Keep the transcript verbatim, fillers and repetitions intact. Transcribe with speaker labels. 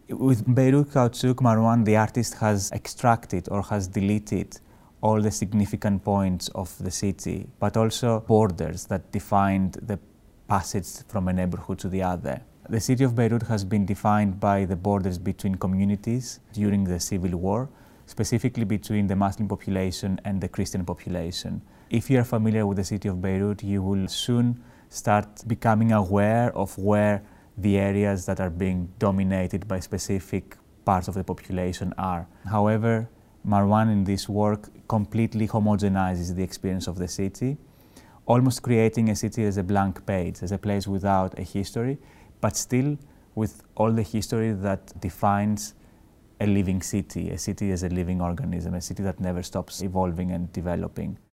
Speaker 1: With Beirut Caoutchouc, Marwan, the artist, has extracted or has deleted all the significant points of the city, but also borders that defined the passage from a neighborhood to the other. The city of Beirut has been defined by the borders between communities during the civil war, specifically between the Muslim population and the Christian population. If you are familiar with the city of Beirut, you will soon start becoming aware of where the areas that are being dominated by specific parts of the population are. However, Marwan in this work completely homogenizes the experience of the city, almost creating a city as a blank page, as a place without a history, but still with all the history that defines a living city, a city as a living organism, a city that never stops evolving and developing.